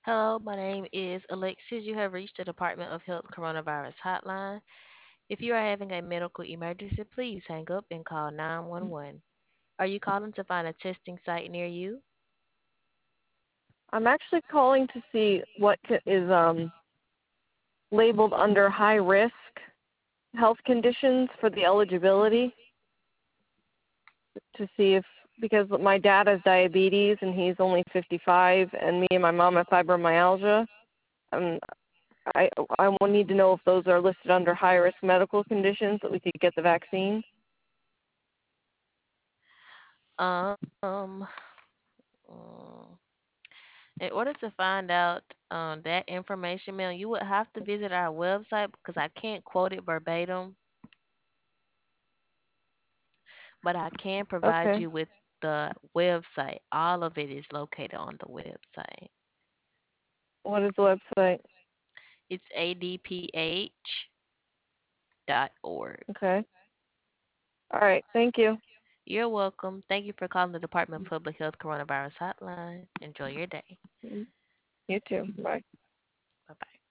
Hello, my name is Alexis. You have reached the Department of Health Coronavirus Hotline. If you are having a medical emergency, please hang up and call 911. Are you calling to find a testing site near you? I'm actually calling to see what is labeled under high risk health conditions for the eligibility to see if, because my dad has diabetes and he's only 55 and me and my mom have fibromyalgia. Um, I, I will need to know if those are listed under high risk medical conditions that we could get the vaccine. Um, in order to find out that information, ma'am, you would have to visit our website because I can't quote it verbatim, but I can provide Okay. you with the website. All of it is located on the website. What is the website? It's adph.org. Okay. All right. Thank you. You're welcome. Thank you for calling the Department of Public Health Coronavirus Hotline. Enjoy your day. You too. Bye. Bye bye.